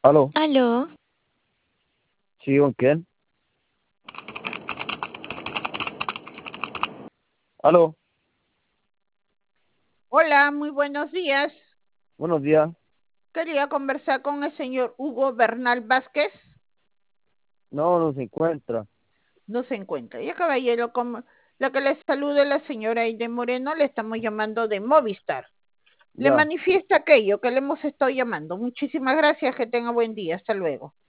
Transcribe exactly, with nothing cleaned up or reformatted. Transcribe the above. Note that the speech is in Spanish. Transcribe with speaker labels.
Speaker 1: ¿Aló?
Speaker 2: Aló,
Speaker 1: ¿Sí, con quién? ¿Aló?
Speaker 3: Hola, muy buenos días.
Speaker 1: Buenos días.
Speaker 3: Quería conversar con el señor Hugo Bernal Vázquez.
Speaker 1: No, no se encuentra.
Speaker 3: No se encuentra. Ya, caballero, como la que le salude la señora Aide Moreno, le estamos llamando de Movistar. Le
Speaker 1: Ya,
Speaker 3: manifiesta aquello que le hemos estado llamando. Muchísimas gracias, que tenga buen día. Hasta luego.